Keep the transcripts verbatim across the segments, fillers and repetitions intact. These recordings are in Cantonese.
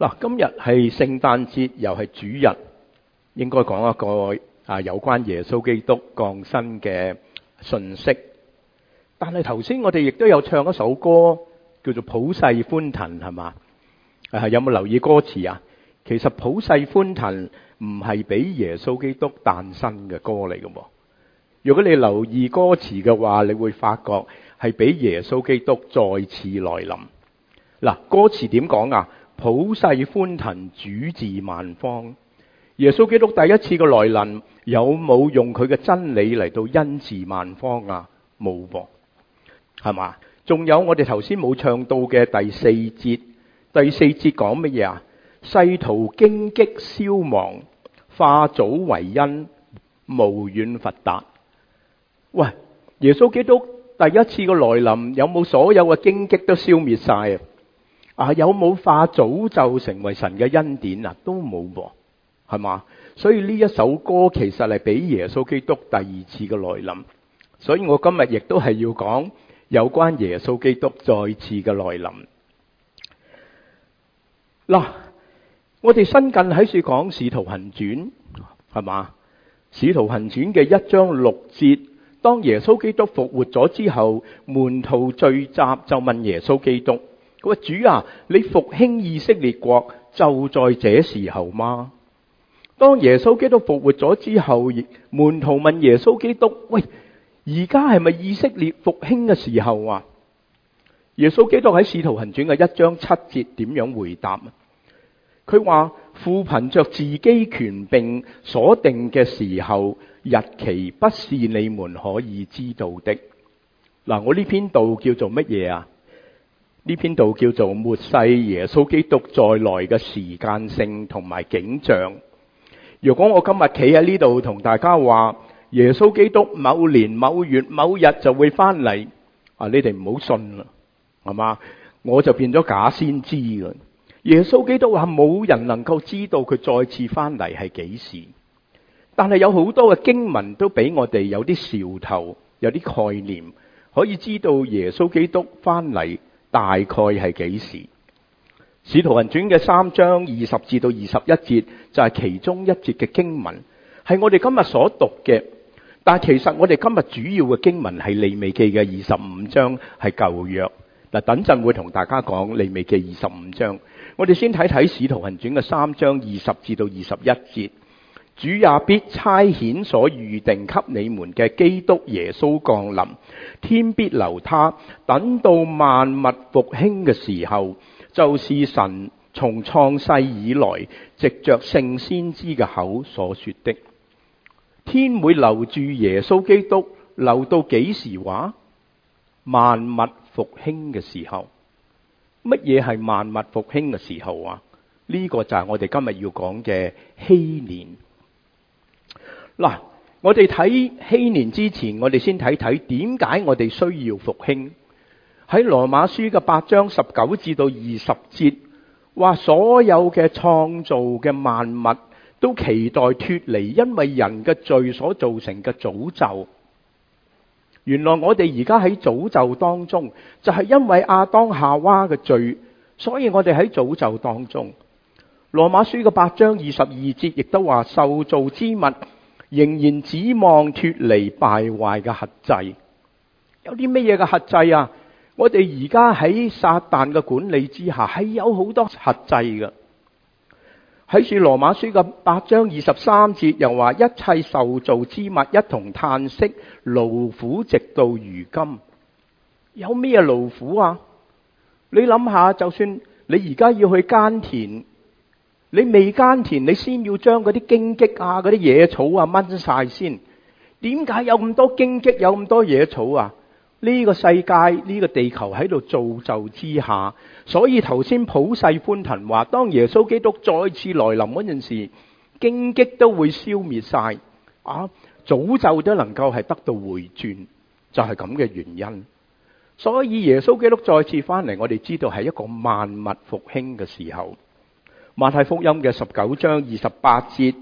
嗱，今日係聖誕節，又係主日，應該講一個啊有關耶穌基督降生嘅信息。但係頭先我哋亦都有唱一首歌，叫做普世歡騰，係嘛？啊，有冇留意歌詞啊？其實普世歡騰唔係俾耶穌基督誕生嘅歌嚟嘅。如果你留意歌詞嘅話，你會發覺係俾耶穌基督再次來臨。嗱，歌詞點講啊？普世歡騰，主治萬方。耶穌基督第一次嘅來臨，有冇用佢嘅真理嚟到恩治萬方啊？冇噃，係嘛？仲有我哋頭先冇唱到嘅第四節，第四節講乜嘢啊？世途荊棘消亡，化祖為恩，無遠弗達。喂，耶穌基督第一次嘅來臨，有冇所有嘅荊棘都消滅晒啊？啊，有冇化早就成為神嘅恩典啊？都冇噃，係嘛？所以呢一首歌其實係俾耶穌基督第二次嘅來臨。所以我今日亦都係要講有關耶穌基督再次嘅來臨。嗱，我哋新近喺處講《使徒行傳》，係嘛？《使徒行傳》嘅一章六節，當耶穌基督復活咗之後，門徒聚集就問耶穌基督。佢話：主啊，你復興以色列國就在這時候嗎？當耶穌基督復活咗之後，門徒問耶穌基督：喂，而家係咪以色列復興嘅時候啊？耶穌基督喺使徒行傳嘅一章七節點樣回答啊？佢話：父憑着自己權柄所定嘅時候日期，不是你們可以知道的。嗱，我呢篇道叫做乜嘢啊？呢篇道叫做末世耶穌基督再來嘅時間性同埋景象。如果我今日企喺呢度同大家話耶穌基督某年某月某日就會翻嚟，啊，你哋唔好信啦，係嘛？我就變咗假先知㗎。耶穌基督話冇人能夠知道佢再次翻嚟係幾時，但係有好多嘅經文都俾我哋有啲兆頭，有啲概念，可以知道耶穌基督翻嚟大概係幾時？使徒行傳嘅三章二十至到二十一節就係其中一節嘅經文，係我哋今日所讀嘅。但係其實我哋今日主要嘅經文係利未記嘅二十五章，係舊約。嗱，等陣會同大家講利未記二十五章。我哋先睇睇使徒行傳嘅三章二十至到二十一節。主也必差遣所預定給你們嘅基督耶穌降臨，天必留他，等到萬物復興嘅時候，就是神從創世以來藉着聖先知嘅口所說的。天會留住耶穌基督，留到幾時話？萬物復興嘅時候。乜嘢係萬物復興嘅時候啊？呢個就係我哋今日要講嘅禧年。嗱，我哋睇禧年之前，我哋先睇睇點解我哋需要復興。喺羅馬書嘅八章十九至到二十節，話所有嘅創造嘅萬物都期待脫離因為人嘅罪所造成嘅詛咒。原來我哋而家喺詛咒當中，就係因為亞當夏娃嘅罪，所以我哋喺詛咒當中。羅馬書嘅八章二十二節亦都話，受造之物仍然指望脫離敗壞嘅轄制。有啲乜嘢嘅轄制啊？我哋而家喺撒旦嘅管理之下，係有好多轄制嘅。喺住羅馬書嘅八章二十三節又話，一切受造之物一同嘆息勞苦，直到如今。有咩勞苦啊？你諗下，就算你而家要去耕田，你未耕田，你先要將嗰啲荊棘啊、嗰啲野草啊掹晒先。點解有咁多荊棘、有咁多野草啊？呢個世界、呢個地球喺度造就之下，所以頭先普世歡騰話，當耶穌基督再次來臨嗰陣時，荊棘都會消滅晒，啊，詛咒都能夠係得到回轉，就係咁嘅原因。所以耶穌基督再次翻嚟，我哋知道係一個萬物復興嘅時候。馬太福音嘅十九章二十八節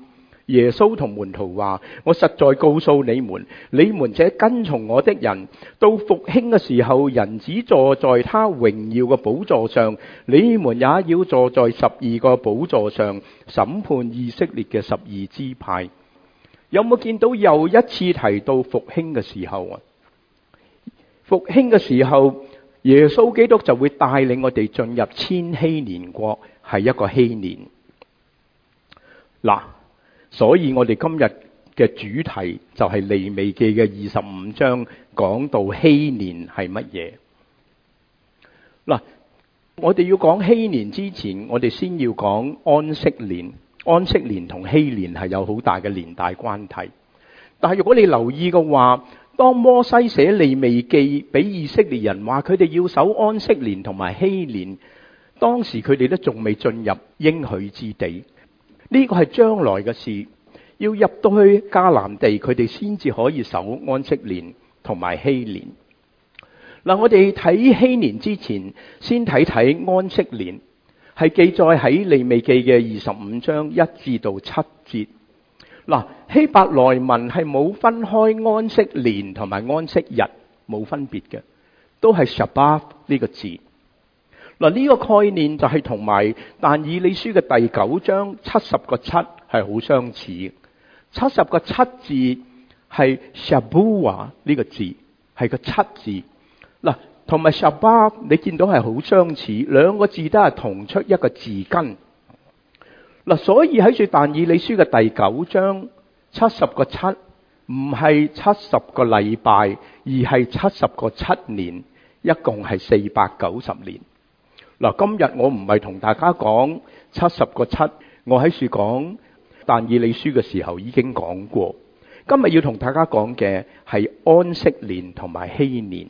耶穌同門徒話：我實在告訴你們，你們這跟從我的人，到復興嘅時候，人子坐在他榮耀嘅寶座上，你們也要坐在十二個寶座上，審判以色列嘅十二支派。有冇見到又一次提到復興嘅時候啊？復興嘅時候，耶穌基督就會帶領我哋進入千禧年國，係一個禧年。嗱，所以我哋今日嘅主題就係利未記嘅二十五章，講到禧年係乜嘢。嗱，我哋要講禧年之前，我哋先要講安息年。安息年同禧年係有好大嘅連帶關係。但係如果你留意嘅話，當摩西寫利未記俾以色列人話佢哋要守安息年同埋禧年，當時佢哋都仲未進入應許之地。呢個係將來嘅事，要入到去迦南地，佢哋先至可以守安息年同埋禧年。嗱，我哋睇禧年之前，先睇睇安息年。係記載喺利未記嘅二十五章一至到七節。嗱，希伯來文係冇分開安息年同埋安息日，冇分別嘅，都係 Shabbat 呢個字。嗱，呢個概念就係同埋但以理書嘅第九章七十個七係好相似。七十個七字係 Shabuah 呢個字，係個七字。嗱，同埋 Shabbat 你見到係好相似，兩個字都係同出一個字根。嗱，所以喺住但以理書嘅第九章七十個七，唔係七十個禮拜，而係七十個七年，一共係四百九十年。嗱，今日我唔係同大家講七十個七，我喺處講但以理書嘅時候已經講過。今日要同大家講嘅係安息年同埋禧年。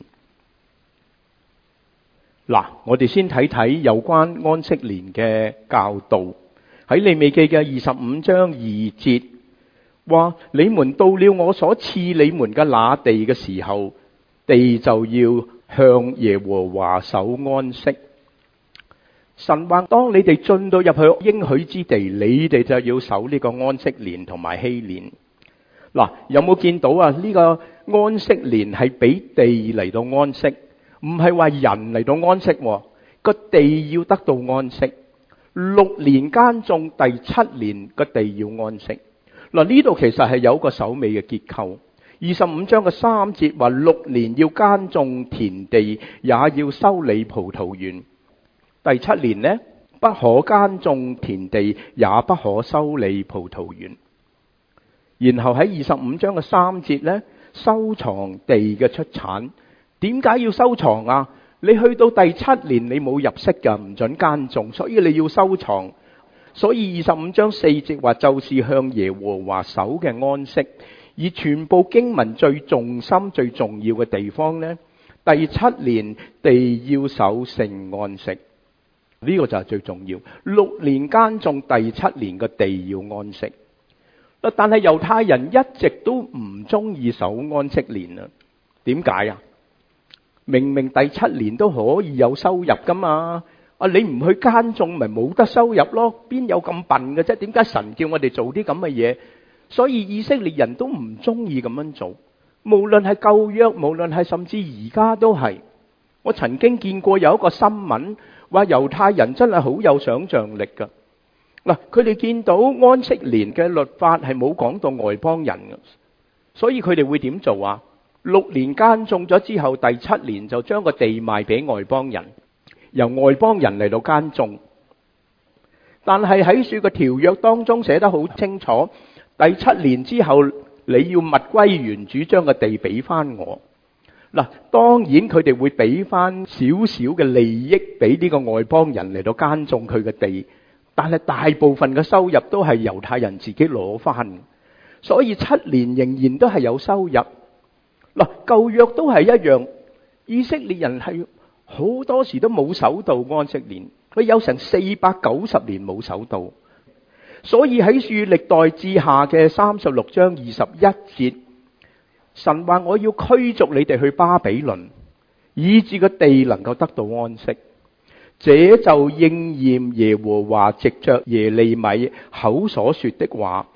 嗱，我哋先睇睇有關安息年嘅教導。喺利未記嘅二十五章二節話：你們到了我所賜你們嘅那地嘅時候，地就要向耶和華守安息。神話當你哋進到入去應許之地，你哋就要守呢個安息年同埋禧年。嗱，有冇見到啊？呢個安息年係俾地嚟到安息。唔係話人嚟到安息，個地要得到安息。六年耕種，第七年個地要安息。嗱，呢度其實係有個首尾嘅結構。二十五章嘅三節話六年要耕種田地，也要修理葡萄園。第七年呢，不可耕種田地，也不可修理葡萄園。然後喺二十五章嘅三節呢，收藏地嘅出產。點解要收藏啊？你去到第七年你冇入息㗎，唔准耕種，所以你要收藏。所以二十五章四節話就是向耶和華守嘅安息。而全部經文最重心最重要嘅地方呢，第七年地要守聖安息，呢個就係最重要。六年耕種，第七年嘅地要安息。但係猶太人一直都唔中意守安息年啊？點解啊？明明第七年都可以有收入噶嘛，啊你唔去耕種咪冇得收入咯？邊有咁笨嘅啫？點解神叫我哋做啲咁嘅嘢？所以以色列人都唔中意咁樣做，無論係舊約，無論係甚至而家都係。我曾經見過有一個新聞，話猶太人真係好有想像力噶。嗱，佢哋見到安息年嘅律法係冇講到外邦人嘅，所以佢哋會點做啊？六年耕種咗之後，第七年就將個地賣俾外邦人，由外邦人嚟到耕種。但係喺書嘅條約當中寫得好清楚，第七年之後你要物歸原主，將個地俾翻我。嗱，當然佢哋會俾翻少少嘅利益俾呢個外邦人嚟到耕種佢嘅地，但係大部分嘅收入都係猶太人自己攞翻，所以七年仍然都係有收入。嗱，舊約都係一樣，以色列人係好多時都冇守到安息年，佢有成四百九十年冇守到，所以喺書歷代志下嘅三十六章二十一節，神話我要驅逐你哋去巴比倫，以致個地能夠得到安息，這就應驗耶和華藉着耶利米口所說的話。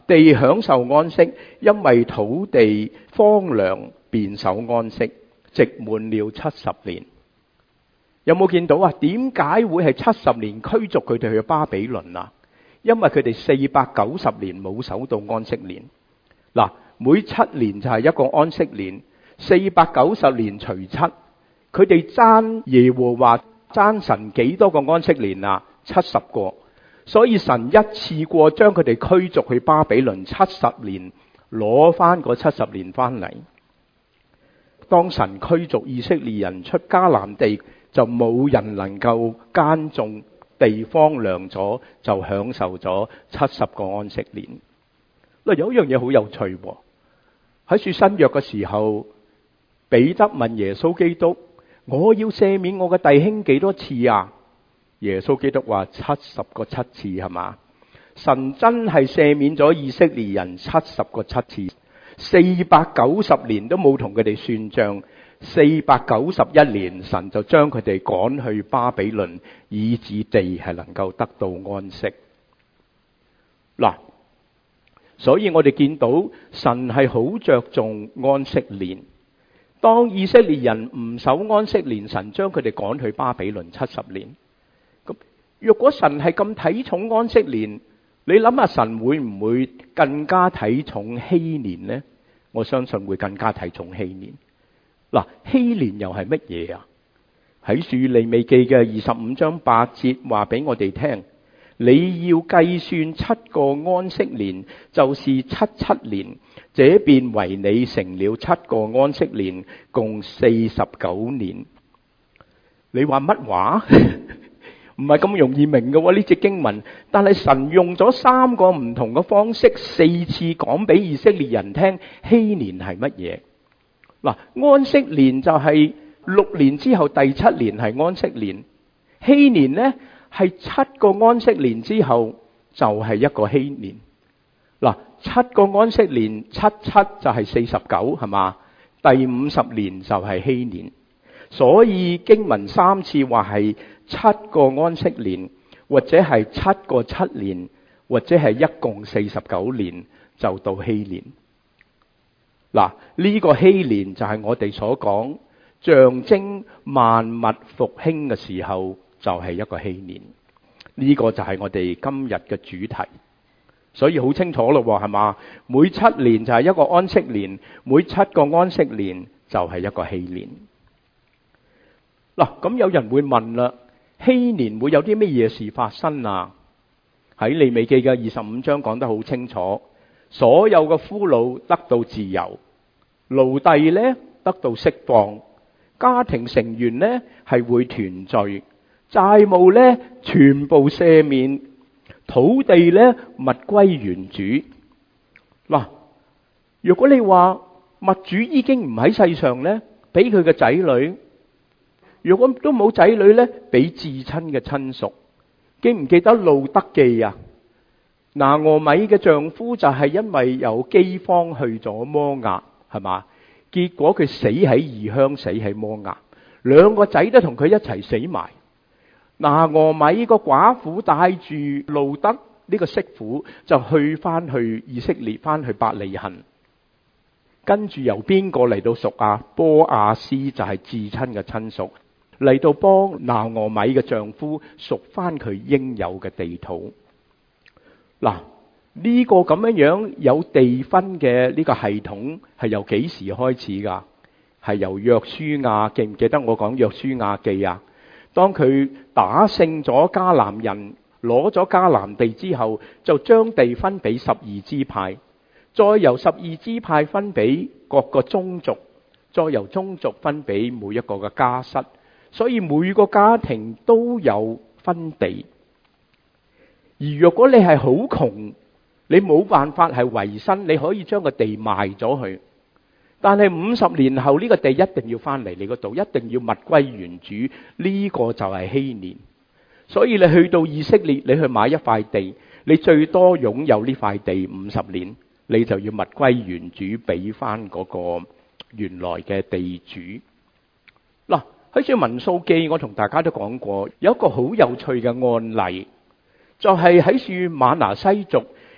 地享受安息，因為土地荒涼，便守安息，直滿了七十年。有冇見到啊？點解會係七十年驅逐佢哋去巴比倫啊？因為佢哋四百九十年冇守到安息年。嗱，每七年就係一個安息年，四百九十年除七，佢哋爭耶和華爭神幾多個安息年啊？七十個。所以神一次過將佢哋驅逐去巴比倫七十年，攞翻嗰七十年翻嚟。當神驅逐以色列人出迦南地，就冇人能夠耕種，地荒涼咗，就享受咗七十個安息年。嗱，有一樣嘢好有趣喎，喺說新約嘅時候，彼得問耶穌基督：我要赦免我嘅弟兄幾多次啊？耶穌基督話七十個七次，係嘛？神真係赦免咗以色列人七十個七次，四百九十年都冇同佢哋算賬，四百九十一年神就將佢哋趕去巴比倫，以致地係能夠得到安息。嗱，所以我哋見到神係好着重安息年。當以色列人唔守安息年，神將佢哋趕去巴比倫七十年。咁若果神係咁睇重安息年，你諗下神會唔會更加睇重禧年呢？我相信會更加睇重禧年。嗱，禧年又係乜嘢啊？喺書利未記嘅二十五章八節話俾我哋聽，你要計算七個安息年，就是七七年，這便為你成了七個安息年，共四十九年。你話乜話？唔係咁容易明嘅喎，呢節經文，但係神用咗三個唔同嘅方式，四次講俾以色列人聽禧年係乜嘢。嗱，安息年就係六年之後第七年係安息年，禧年呢係七個安息年之後就係一個禧年。嗱，七個安息年，七七就係四十九，係嘛？第五十年就係禧年。所以經文三次話係七個安息年，或者係七個七年，或者係一共四十九年就到禧年。嗱，呢個禧年就係我哋所講象徵萬物復興嘅時候，就係一個禧年。呢個就係我哋今日嘅主題。所以好清楚咯，係嘛？每七年就係一個安息年，每七個安息年就係一個禧年。嗱，咁有人會問啦，禧年會有啲咩嘢事發生啊？喺利未記嘅二十五章講得好清楚，所有嘅俘虜得到自由，奴隸咧得到釋放，家庭成員咧係會團聚，債務咧全部赦免，土地咧物歸原主。嗱，如果你話物主已經唔喺世上咧，俾佢嘅仔女。如果都冇仔女咧，俾至親嘅親屬。記唔記得路得記啊？拿俄米嘅丈夫就係因為有饑荒去咗摩押，係嘛？結果佢死喺異鄉，死喺摩押，兩個仔都同佢一齊死埋。拿俄米個寡婦帶住路得呢個媳婦就去翻去以色列，翻去伯利恆。跟住由邊個嚟到贖啊？波亞斯就係至親嘅親屬。嚟到幫拿俄米嘅丈夫贖翻佢應有嘅地土。嗱，呢個咁樣樣有地分嘅呢個系統係由幾時開始噶？係由約書亞，記唔記得我講約書亞記啊？當佢打勝咗迦南人，攞咗迦南地之後，就將地分俾十二支派，再由十二支派分俾各個宗族，再由宗族分俾每一個嘅家室。所以每個家庭都有分地，而若果你係好窮，你冇辦法係維生，你可以將個地賣咗去。但係五十年後呢個地一定要翻嚟你嗰度，一定要物歸原主。呢個就係禧年。所以你去到以色列，你去買一塊地，你最多擁有呢塊地五十年，你就要物歸原主，俾翻嗰個原來嘅地主。嗱，喺書民數記，我同大家都講過，有一個好有趣嘅案例，就係喺書瑪拿西族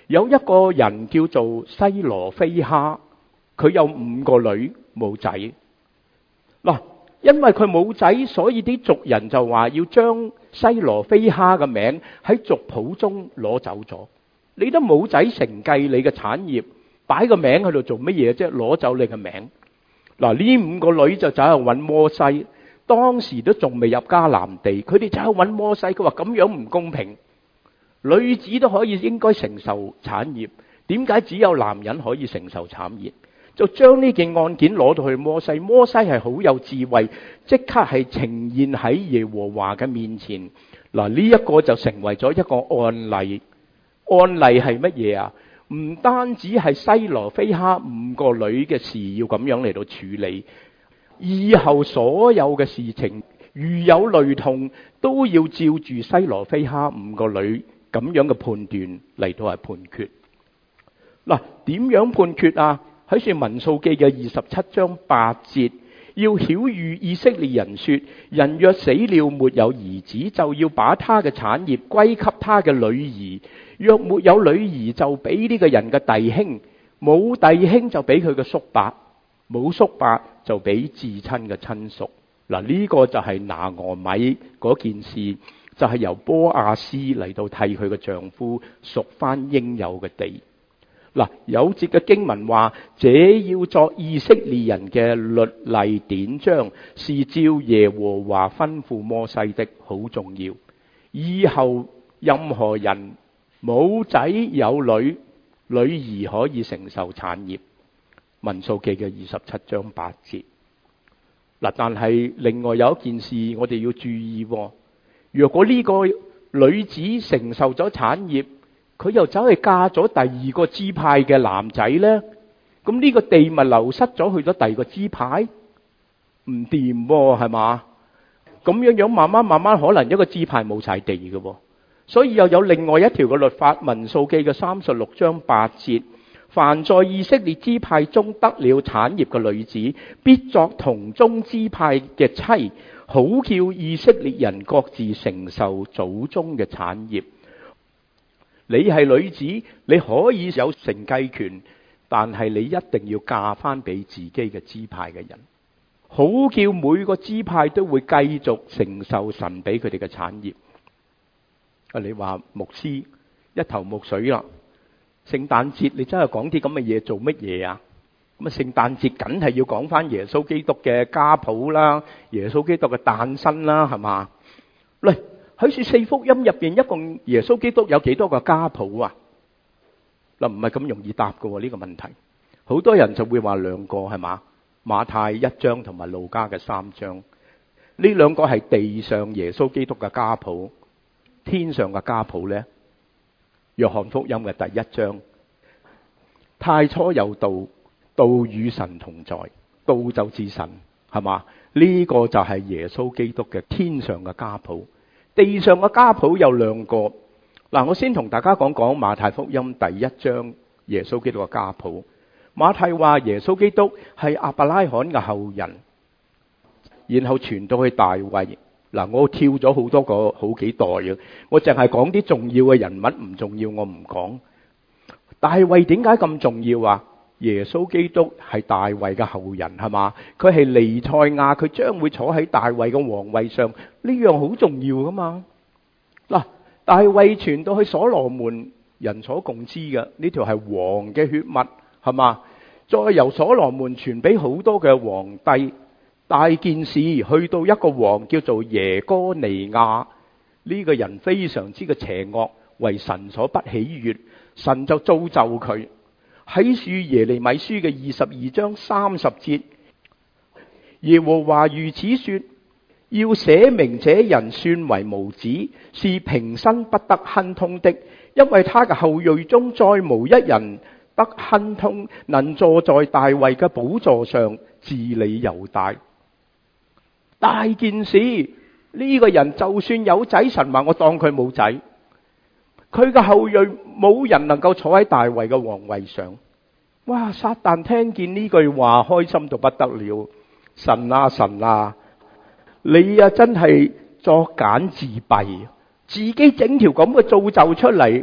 有一個人叫做西羅非哈，佢有五個女冇仔。嗱，因為佢冇仔，所以啲族人就話要將西羅非哈嘅名喺族譜中攞走咗。你都冇仔承繼你嘅產業，擺個名喺度做乜嘢啫？攞走你嘅名。嗱，呢五個女就走去揾摩西，當時都仲未入迦南地，佢哋走去揾摩西，佢話咁樣唔公平，女子都可以應該承受產業，點解只有男人可以承受產業？就將呢件案件攞到去摩西，摩西係好有智慧，即刻係呈現喺耶和華嘅面前。嗱，呢一個就成為咗一個案例。案例係乜嘢啊？唔單止係西羅非哈五個女嘅事要咁樣嚟到處理，以後所有嘅事情如有雷同，都要照住西羅非哈五個女咁樣嘅判斷嚟到係判決。嗱，點樣判決啊？喺《民數記》嘅二十七章八節，要曉諭以色列人說：人若死了沒有兒子，就要把他嘅產業歸給他嘅女兒；若沒有女兒，就俾呢個人嘅弟兄；冇弟兄就俾佢嘅叔伯；冇叔伯就俾至親嘅親屬。嗱，呢個就係拿俄米嗰件事，就係、是、由波亞斯嚟到替佢嘅丈夫贖翻應有嘅地。嗱，有節嘅經文話，這要作以色列人嘅律例典章，是照耶和華吩咐摩西的，好重要。以後任何人冇仔有女，女兒可以承受產業。民數記嘅二十七章八節。嗱，但係另外有一件事我哋要注意，若果呢個女子承受咗產業，佢又走去嫁咗第二個支派嘅男仔呢，咁呢個地咪流失咗去咗第二個支派，唔掂喎，係嘛？咁樣樣慢慢慢慢，可能一個支派冇晒地嘅，所以又有另外一條嘅律法，民數記嘅三十六章八節，凡在以色列支派中得了產業嘅女子，必作同宗支派嘅妻，好叫以色列人各自承受祖宗嘅產業。你係女子，你可以有承繼權，但係你一定要嫁翻俾自己嘅支派嘅人，好叫每個支派都會繼續承受神俾佢哋嘅產業。啊，你話牧師一頭霧水啦，聖誕節你真係講啲咁嘅嘢做乜嘢啊？咁啊，聖誕節梗係要講翻耶穌基督嘅家譜啦，耶穌基督嘅誕生啦，係嘛？嚟。喺四福音入邊，一共耶穌基督有幾多個家譜啊？嗱，唔係咁容易答嘅呢個問題。好多人就會話兩個，係嘛？馬太一章同埋路加嘅三章，呢兩個係地上耶穌基督嘅家譜，天上嘅家譜呢？約翰福音嘅第一章，太初有道，道與神同在，道就是神，係嘛？呢個就係耶穌基督嘅天上嘅家譜。地上嘅家譜有兩個。嗱，我先同大家講講馬太福音第一章耶穌基督嘅家譜。馬太話耶穌基督係亞伯拉罕嘅後人，然後傳到去大衛。嗱，我跳咗好多個好幾代嘅，我淨係講啲重要嘅人物，唔重要我唔講。大衛點解咁重要啊？耶穌基督係大衛嘅後人，係嘛？佢係彌賽亞，佢將會坐喺大衛嘅皇位上，呢樣好重要噶嘛？嗱，大衛傳到去所羅門，人所共知嘅呢條係王嘅血脈，係嘛？再由所羅門傳俾好多嘅皇帝，大件事去到一個王叫做耶哥尼亞，呢個人非常之嘅邪惡，為神所不喜悅，神就造就佢。喺書耶利米書嘅二十二章三十節，耶和華如此說：要寫明這人算為無子，是平生不得亨通的，因為他嘅後裔中再無一人得亨通，能坐在大衛嘅寶座上治理猶大。大件事，呢個人就算有仔，神話我當佢冇仔。佢嘅後裔冇人能夠坐喺大衛嘅皇位上。哇！撒旦聽見呢句話，開心到不得了。神啊神啊，你啊真係作繭自斃，自己整條咁嘅造就出嚟，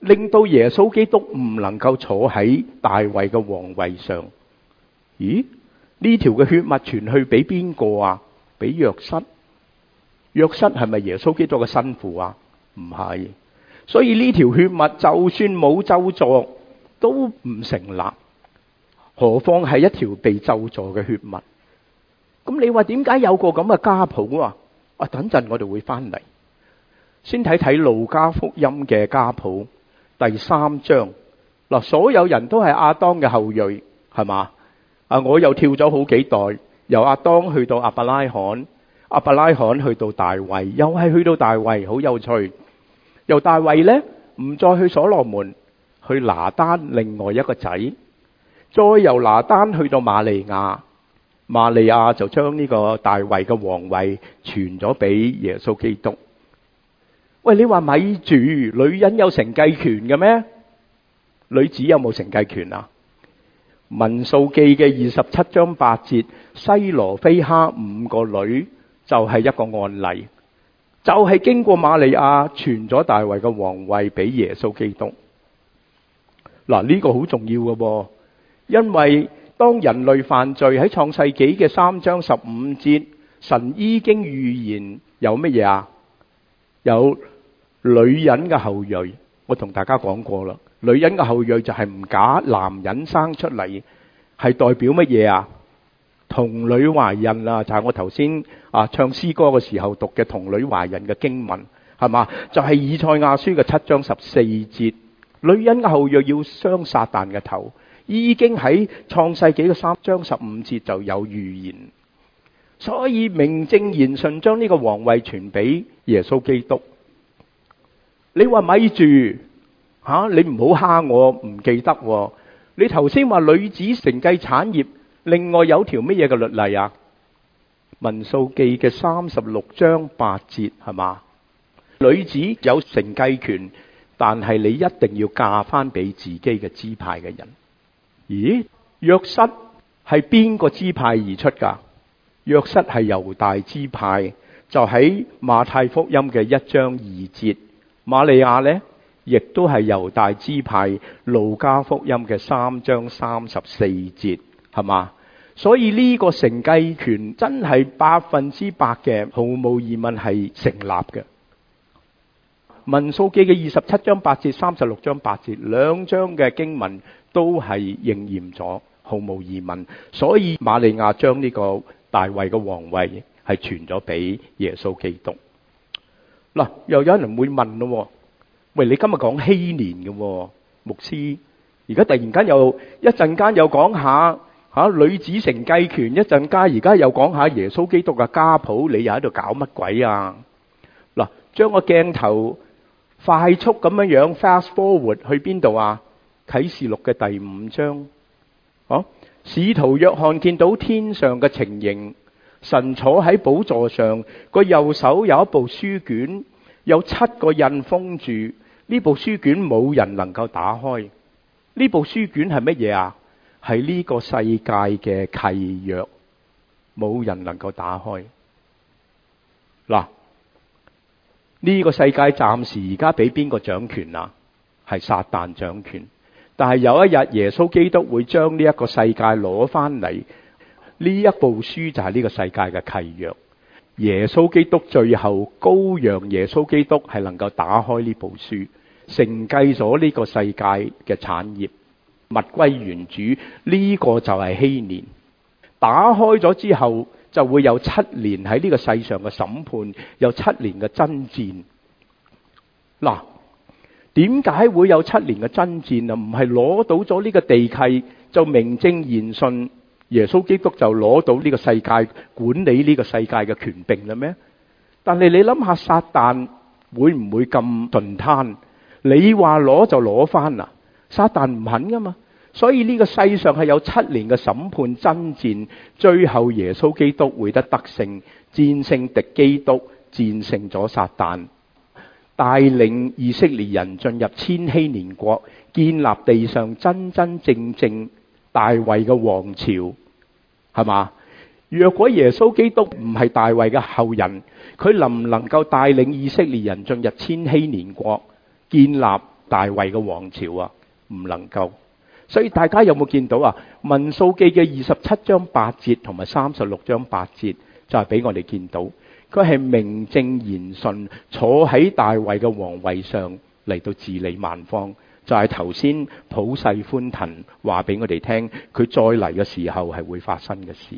令到耶穌基督唔能夠坐喺大衛嘅皇位上。咦？呢條嘅血脈傳去俾邊個啊？俾約瑟。約瑟係咪耶穌基督嘅生父啊？唔係。所以呢條血脈就算冇咒詛都唔成立，何況係一條被咒詛嘅血脈。咁你話點解有個咁嘅家譜啊？啊，等陣我哋會翻嚟，先睇睇路加福音嘅家譜第三章。嗱，所有人都係亞當嘅後裔，係嘛？啊，我又跳咗好幾代，由亞當去到亞伯拉罕，亞伯拉罕去到大衛，又係去到大衛，好有趣。由大衛呢，唔再去所羅門，去拿單另外一個仔，再由拿單去到瑪利亞。瑪利亞就將呢個大衛嘅皇位傳咗俾耶穌基督。喂，你話咪住，女人有承繼權嘅咩？女子有冇承繼權啊？民數記嘅二十七章八節，西羅非哈五個女就係一個案例，就係經過瑪利亞傳咗大衛嘅皇位俾耶穌基督。嗱，呢個好重要嘅噃，因為當人類犯罪喺創世紀嘅三章十五節，神已經預言有乜嘢啊？有女人嘅後裔。我同大家講過啦，女人嘅後裔就係唔假男人生出嚟，係代表乜嘢啊？童女懷孕啊，就係我頭先啊唱詩歌嘅時候讀嘅童女懷孕嘅經文，係嘛？就係以賽亞書嘅七章十四節，女人嘅後裔要傷撒旦嘅頭。已經喺創世紀嘅三章十五節就有預言，所以名正言順將呢個皇位傳俾耶穌基督。你話咪住吓，你唔好蝦我，唔記得喎。你頭先話女子承繼產業，另外有條乜嘢嘅律例啊？民數記嘅三十六章八節，係嘛？女子有承繼權，但係你一定要嫁翻俾自己嘅支派嘅人。咦？約瑟係邊個支派而出噶？約瑟係猶大支派，就喺馬太福音嘅一章二節。瑪利亞呢，亦都係猶大支派，路加福音嘅三章三十四節，係嘛？所以呢個承繼權真係百分之百嘅，毫無疑問係成立嘅。民數記嘅二十七章八節、三十六章八節兩章嘅經文都係應驗咗，毫無疑問。所以瑪利亞將呢個大衛嘅皇位係傳咗俾耶穌基督。嗱，又有人會問咯，喂，你今日講禧年嘅牧師，而家突然間又一陣間又講下吓女子承繼權，一陣間而家又講下耶穌基督嘅家譜，你又喺度搞乜鬼啊？嗱，將個鏡頭快速咁樣樣 fast forward 去邊度啊？啟示錄嘅第五章，哦，使徒約翰見到天上嘅情形，神坐喺寶座上，個右手有一部書卷，有七個印封住。呢部書卷冇人能夠打開。呢部書卷係乜嘢啊？係呢個世界嘅契約，冇人能夠打開。嗱，呢個世界暫時而家俾邊個掌權啊？係撒旦掌權。但係有一日耶穌基督會將呢一個世界攞翻嚟，呢一部書就係呢個世界嘅契約。耶穌基督最後羔羊耶穌基督係能夠打開呢部書，承繼咗呢個世界嘅產業，物歸原主。呢個就係禧年。打開咗之後就會有七年喺呢個世上嘅審判，有七年嘅爭戰。嗱，點解會有七年嘅爭戰啊？唔係攞到咗呢個地契就名正言順，耶穌基督就攞到呢個世界管理呢個世界嘅權柄啦咩？但係你諗下，撒旦會唔會咁順攤？你話攞就攞翻啊？撒旦唔肯噶嘛。所以呢個世上係有七年嘅審判爭戰，最後耶穌基督會得得勝，戰勝敵基督，戰勝咗撒旦，帶領以色列人進入千禧年國，建立地上真真正正大衛嘅王朝，係嘛？若果耶穌基督唔係大衛嘅後人，佢能唔能夠帶領以色列人進入千禧年國，建立大大衛嘅王朝啊？唔能夠。所以大家有冇見到啊？民數記嘅二十七章八節同埋三十六章八節就係俾我哋見到，佢係名正言順坐喺大衛嘅皇位上嚟到治理萬方，就係頭先普世歡騰話俾我哋聽，佢再嚟嘅時候係會發生嘅事。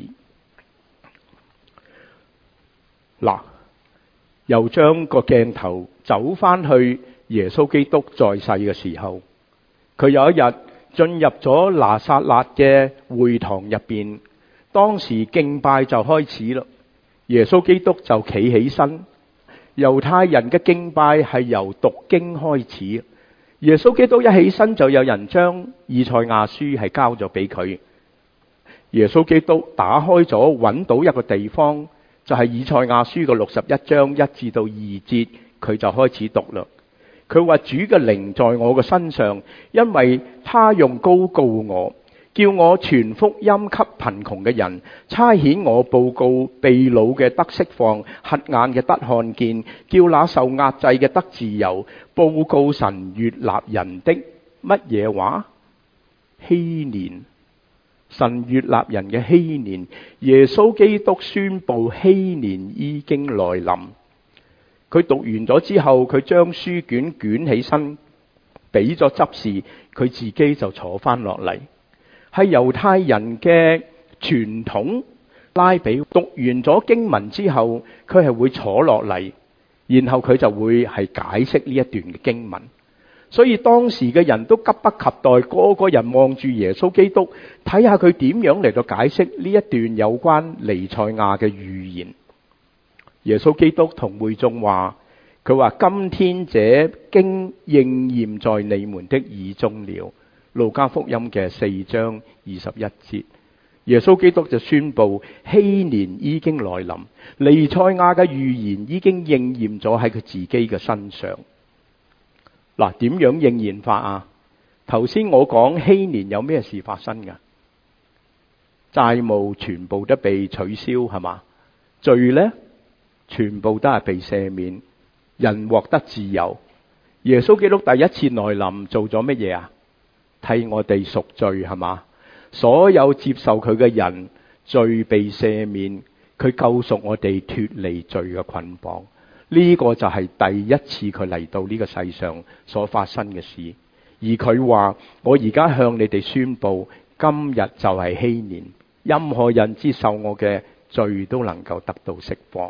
嗱，又將個鏡頭走翻去耶穌基督在世嘅時候，佢有一日進入咗拿撒勒嘅會堂入邊，當時敬拜就開始啦。耶穌基督就企起身，猶太人嘅敬拜係由讀經開始。耶穌基督一起身就有人將以賽亞書係交咗俾佢。耶穌基督打開咗，揾到一個地方，就係以賽亞書嘅六十一章一至到二節，佢就開始讀啦。佢話主嘅靈在我嘅身上，因為他用膏膏我，叫我傳福音給貧窮嘅人，差遣我報告被擄嘅得釋放，瞎眼嘅得看見，叫那受壓制嘅得自由，報告神悅納人的乜嘢話？禧年。神悅納人嘅禧年，耶穌基督宣布禧年已經來臨。佢讀完咗之後，佢將書卷捲起身，俾咗執事，佢自己就坐翻落嚟。係猶太人嘅傳統，拉比讀完咗經文之後，佢係會坐落嚟，然後佢就會係解釋呢一段嘅經文。所以當時嘅人都急不及待，個個人望住耶穌基督，睇下佢點樣嚟到解釋呢一段有關彌賽亞嘅預言。耶穌基督同會眾話，佢話今天這經應驗在你們的耳中了。路加福音嘅四章二十一節，耶穌基督就宣布禧年已經來臨，彌賽亞嘅預言已經應驗咗喺佢自己嘅身上。嗱，點樣應驗法啊？頭先我講禧年有咩事發生㗎？債務全部都被取消，係嘛？罪呢，全部都係被赦免，人獲得自由。耶穌基督第一次來臨做咗乜嘢啊？替我哋贖罪，係嘛？所有接受佢嘅人，罪被赦免，佢救贖我哋脫離罪嘅捆綁。呢個就係第一次佢嚟到呢個世上所發生嘅事。而佢話，我而家向你哋宣布，今日就係禧年，任何人接受我嘅罪都能夠得到釋放。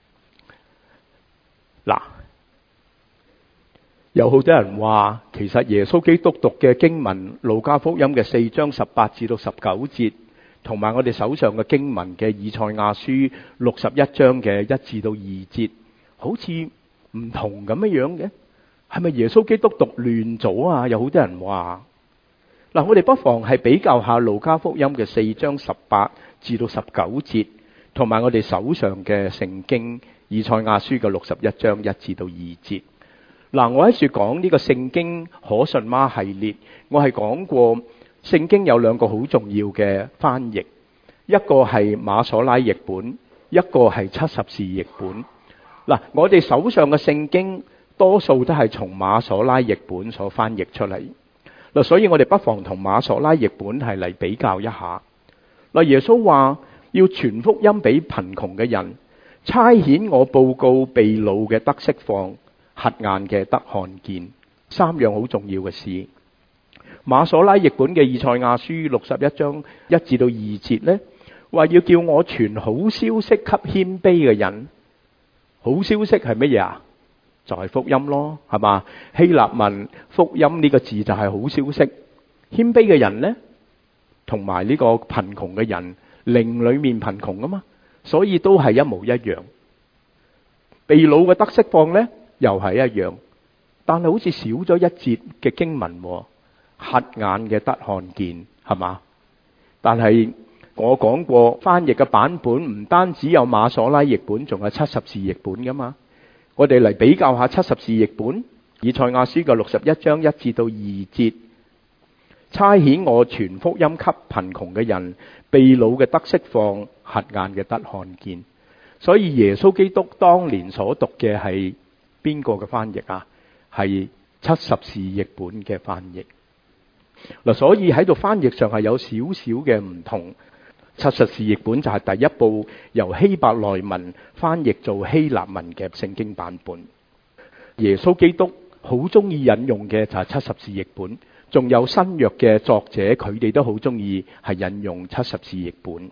嗱，有好多人話，其實耶穌基督讀嘅經文，路加福音嘅四章十八至到十九節，同埋我哋手上嘅經文嘅以賽亞書六十一章嘅一至到二節，好似唔同咁樣樣嘅，係咪耶穌基督讀亂咗啊？有好多人話，嗱，我哋不妨係比較下路加福音嘅四章十八至到十九節，同埋我哋手上嘅聖經以賽亞書嘅六十一章一至到二節。嗱，我喺處講呢個聖經可信嗎系列，我係講過聖經有兩個好重要嘅翻譯，一個係馬所拉譯本，一個係七十士譯本。嗱，我哋手上嘅聖經多數都係從馬所拉譯本所翻譯出嚟。嗱，所以我哋不妨同馬所拉譯本係嚟比較一下。嗱，耶穌話要傳福音俾貧窮嘅人，差遣我報告被擄嘅得釋放，瞎眼嘅得看見，三樣好重要嘅事。馬所拉譯本嘅以賽亞書六十一章一至到二節呢，話要叫我傳好消息給謙卑嘅人。好消息係乜嘢啊？就係福音咯，係嘛？希臘文福音呢個字就係好消息。謙卑嘅人呢，同埋呢個貧窮嘅人，靈裏面貧窮啊嘛，所以都係一模一樣。被擄嘅得釋放呢，又係一樣，但係好似少咗一節嘅經文，瞎眼嘅得看見，係嘛？但係我講過，翻譯嘅版本唔單止有馬所拉譯本，仲有七十士譯本噶嘛。我哋嚟比較下七十士譯本，以賽亞書嘅六十一章一至到二節，差遣我傳福音給貧窮嘅人，被擄嘅得釋放，瞎眼嘅得看見。所以耶穌基督當年所讀嘅係邊個嘅翻譯啊？係七十士譯本嘅翻譯。嗱，所以喺度翻譯上係有少少嘅唔同。七十士譯本就係第一部由希伯來文翻譯做希臘文嘅聖經版本。耶穌基督好中意引用嘅就係七十士譯本，仲有新約嘅作者佢哋都好中意係引用七十士譯本。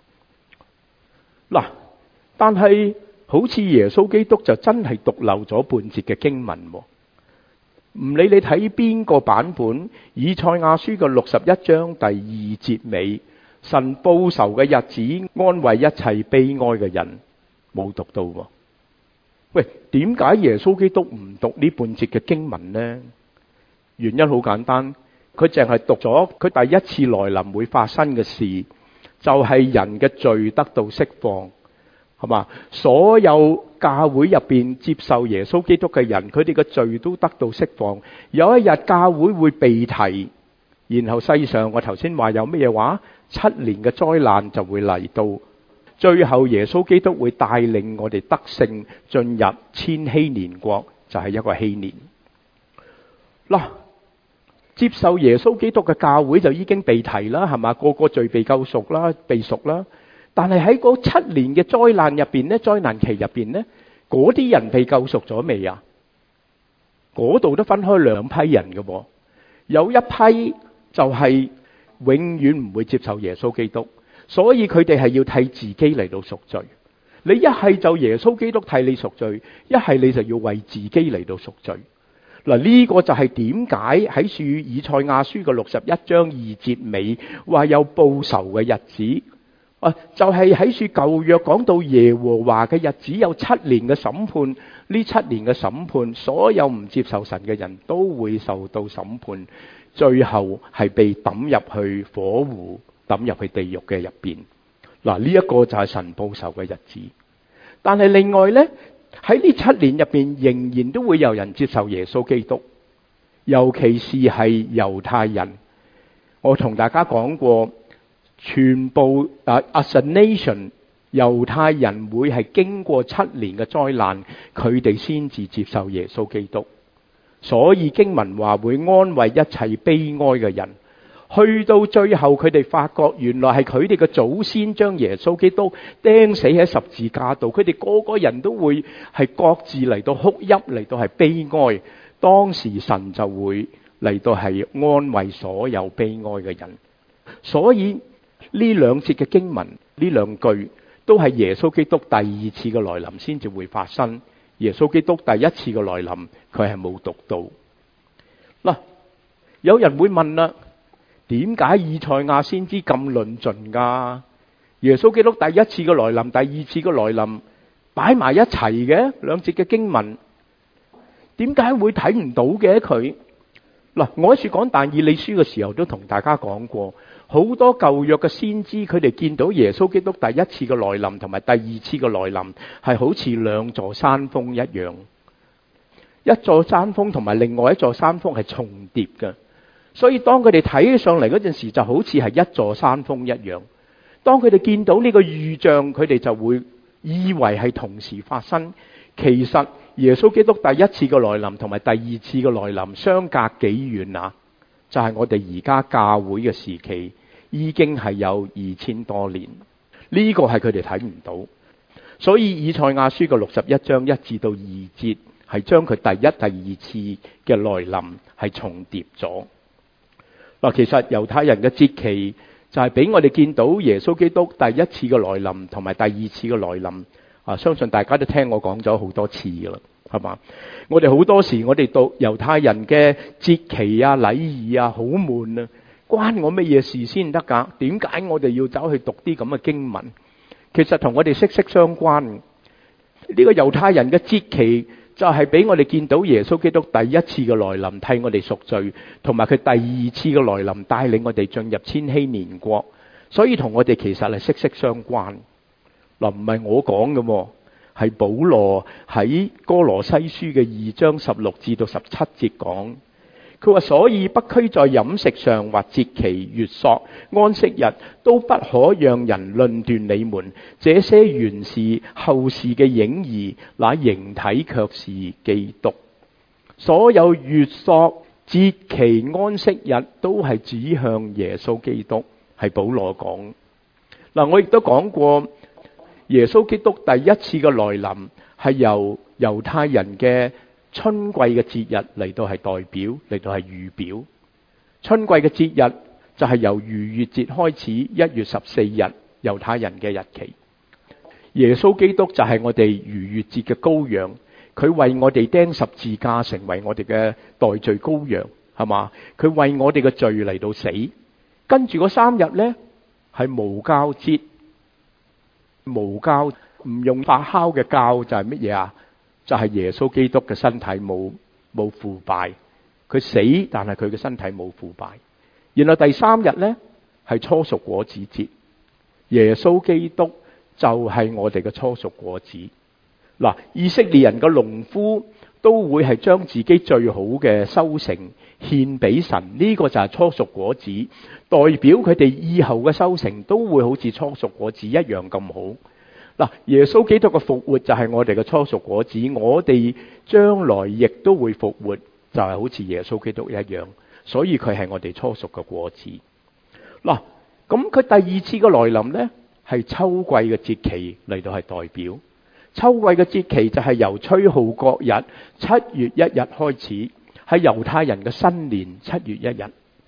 嗱，但係好似耶穌基督就真係獨漏咗半節嘅經文。唔理你睇邊個版本，以賽亞書嘅六十一章第二節尾，神報仇嘅日子，安慰一切悲哀嘅人，冇讀到喎。喂，點解耶穌基督唔讀呢半節嘅經文呢？原因好簡單，佢淨係讀咗佢第一次來臨會發生嘅事，就係人嘅罪得到釋放，係嘛？所有教會入邊接受耶穌基督嘅人，佢哋嘅罪都得到釋放。有一日教會會被提，然後世上我頭先話有乜嘢話？七年嘅災難就會嚟到，最後耶穌基督會帶領我哋得勝進入千禧年國，就係一個禧年。嗱，接受耶穌基督嘅教會就已經被提啦，係嘛？個個罪被救贖啦，被贖啦。但係喺嗰七年嘅災難入邊呢，災難期入邊呢，嗰啲人被救贖咗未啊？嗰度都分開兩批人嘅喎，有一批就係永遠唔會接受耶穌基督，所以佢哋係要替自己嚟到贖罪。你一係就耶穌基督替你贖罪，一係你就要為自己嚟到贖罪。嗱，呢個就係點解喺書以賽亞書嘅六十一章二節尾話有報仇嘅日子。啊，就係喺書舊約講到耶和華嘅日子有七年嘅審判，呢七年嘅審判，所有唔接受神嘅人都會受到審判，最後係被抌入去火湖，抌入去地獄嘅入邊。嗱，呢一個就係神報仇嘅日子。但係另外呢，喺呢七年入邊，仍然都會有人接受耶穌基督，尤其是係猶太人。我同大家講過。全部啊 as a nation 猶太人會係經過七年嘅災難，佢哋先至接受耶穌基督。所以經文話會安慰一切悲哀嘅人，去到最後佢哋發覺原來係佢哋嘅祖先將耶穌基督釘死喺十字架度，佢哋個個人都會係各自嚟到哭泣，嚟到係悲哀。當時神就會嚟到係安慰所有悲哀嘅人。所以呢兩節嘅經文，呢兩句都係耶穌基督第二次嘅來臨先至會發生。耶穌基督第一次嘅來臨，佢係冇讀到。嗱，有人會問啦，點解以賽亞先知咁論盡噶？耶穌基督第一次嘅來臨，第二次嘅來臨擺埋一齊嘅兩節嘅經文，點解會睇唔到嘅佢？嗱，我喺處講但以理書嘅時候都同大家講過。好多舊約嘅先知，佢哋見到耶穌基督第一次嘅來臨同埋第二次嘅來臨係好似兩座山峰一樣，一座山峰同埋另外一座山峰係重疊嘅，所以當佢哋睇起上嚟嗰陣時，就好似係一座山峰一樣。當佢哋見到呢個預象，佢哋就會以為係同時發生。其實耶穌基督第一次嘅來臨同埋第二次嘅來臨相隔幾遠啊？就係我哋而家教會嘅時期，已經係有二千多年。呢個係佢哋睇唔到，所以以賽亞書嘅六十一章一至到二節係將佢第一、第二次嘅來臨係重疊咗。嗱，其實猶太人嘅節期就係俾我哋見到耶穌基督第一次嘅來臨同埋第二次嘅來臨。啊，相信大家都聽我講咗好多次噶啦。係嘛？我哋好多時我哋讀猶太人嘅節期啊、禮儀啊，好悶啊！關我乜嘢事先得噶？點解我哋要走去讀啲咁嘅經文？其實同我哋息息相關。呢個猶太人嘅節期就係俾我哋見到耶穌基督第一次嘅來臨替我哋贖罪，同埋佢第二次嘅來臨帶領我哋進入千禧年國，所以同我哋其實係息息相關。嗱，唔係我講嘅喎。係保羅喺哥羅西書嘅二章十六至到十七節講，佢話所以不拘在飲食上或節期、月朔、安息日，都不可讓人論斷你們。這些原是後事嘅影兒，那形體卻是基督。 所有月朔、節期、安息日都係指向耶穌基督，係保羅講。嗱，我亦都講過，耶穌基督第一次嘅來臨係由猶太人嘅春季嘅節日嚟到係代表，嚟到係預表。春季嘅節日就係由逾越節開始，一月十四日猶太人嘅日期。耶穌基督就係我哋逾越節嘅羔羊，佢為我哋釘十字架，成為我哋嘅代罪羔羊，係嘛？佢為我哋嘅罪嚟到死。跟住嗰三日呢，係無酵節，無酵唔用發酵嘅酵就係乜嘢啊？就係耶穌基督嘅身體冇冇腐敗，佢死但係佢嘅身體冇腐敗。然後第三日呢，係初熟果子節，耶穌基督就係我哋嘅初熟果子。嗱，以色列人嘅農夫都會係將自己最好嘅收成獻俾神，呢個就係初熟果子，代表佢哋以後嘅收成都會好似初熟果子一樣咁好。嗱，耶穌基督嘅復活就係我哋嘅初熟果子，我哋將來亦都會復活，就係好似耶穌基督一樣，所以佢係我哋初熟嘅果子。嗱，咁佢第二次嘅來臨呢，係秋季嘅節期嚟到係代表。秋季嘅節期就係由吹號角日七月一日開始，係猶太人嘅新年七月一日。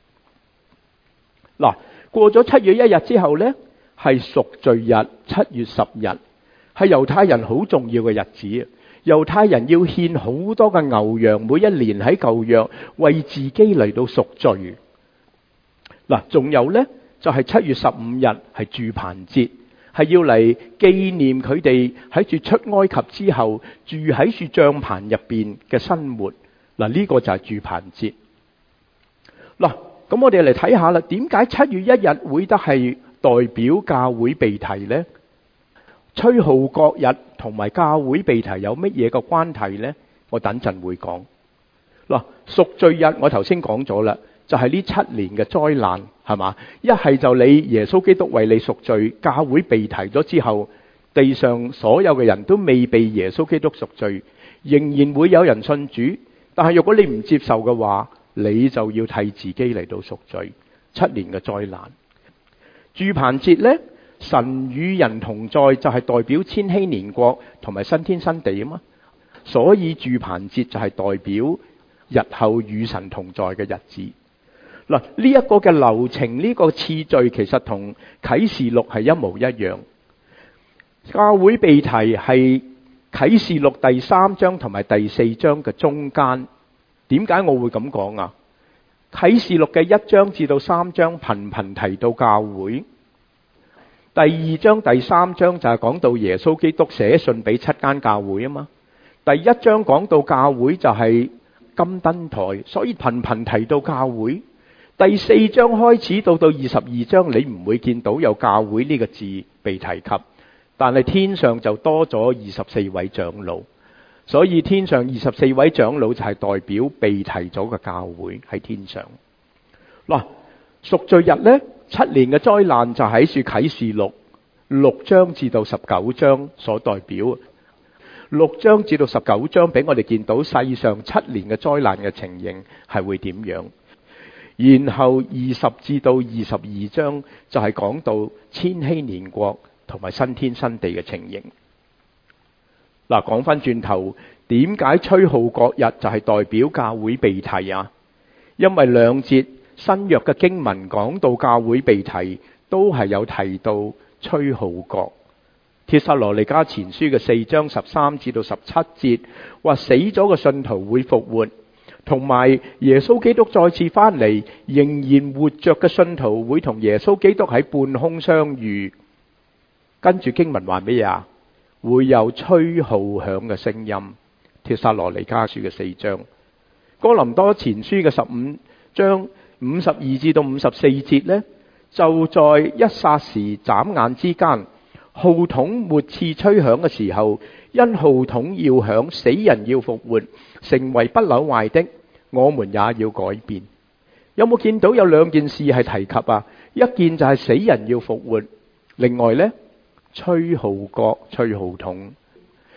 嗱，過咗七月一日之後呢，係贖罪日七月十日，係猶太人好重要嘅日子。猶太人要獻好多嘅牛羊，每一年喺舊約為自己嚟到贖罪。嗱，仲有呢，就係七月十五日係住棚節，係要嚟紀念佢哋喺住出埃及之後住喺住帳棚入邊嘅生活。嗱，呢個就係住棚節。嗱，咁我哋嚟睇下啦，點解七月一日會得係代表教會被提呢？吹號角日同埋教會被提有乜嘢嘅關係呢？我等陣會講。嗱，贖罪日我頭先講咗啦，就係呢七年嘅災難，係嘛？一係就你耶穌基督為你贖罪，教會被提咗之後，地上所有嘅人都未被耶穌基督贖罪，仍然會有人信主。但係如果你唔接受嘅話，你就要替自己嚟到贖罪。七年嘅災難。住棚節呢，神與人同在就係代表千禧年國同埋新天新地啊嘛，所以住棚節就係代表日後與神同在嘅日子。嗱，呢一個嘅流程，呢個次序其實同啟示錄係一模一樣。教會被提係啟示錄第三章同埋第四章嘅中間。點解我會咁講啊？啟示錄嘅一章至到三章頻頻提到教會，第二章第三章就係講到耶穌基督寫信俾七間教會啊嘛。第一章講到教會就係金燈台，所以頻頻提到教會。第四章開始到到二十二章，你唔會見到有教會呢個字被提及，但係天上就多咗二十四位長老。所以天上二十四位長老就係代表被提咗嘅教會喺天上。嗱，贖罪日呢，七年嘅災難就喺住啟示錄六章至到十九章所代表。六章至到十九章俾我哋見到世上七年嘅災難嘅情形係會點樣。然後二十至到二十二章就係講到千禧年國同埋新天新地嘅情形。嗱，講翻轉頭，點解吹號角日就係代表教會被提啊？因為兩節新約嘅經文講到教會被提，都係有提到吹號角。帖撒羅尼迦前書嘅四章十三至到十七節話死咗嘅信徒會復活，同埋耶穌基督再次翻嚟，仍然活着嘅信徒會同耶穌基督喺半空相遇。跟住經文話咩啊？會有吹號響嘅聲音。帖撒羅尼迦書嘅四章，哥林多前書嘅十五章五十二至到五十四節呢，就在一霎時眨眼之間，號筒末次吹響嘅時候，因號筒要響，死人要復活，成為不朽壞的，我們也要改變。有冇見到有兩件事係提及啊？一件就係死人要復活，另外呢，吹號角、吹號筒。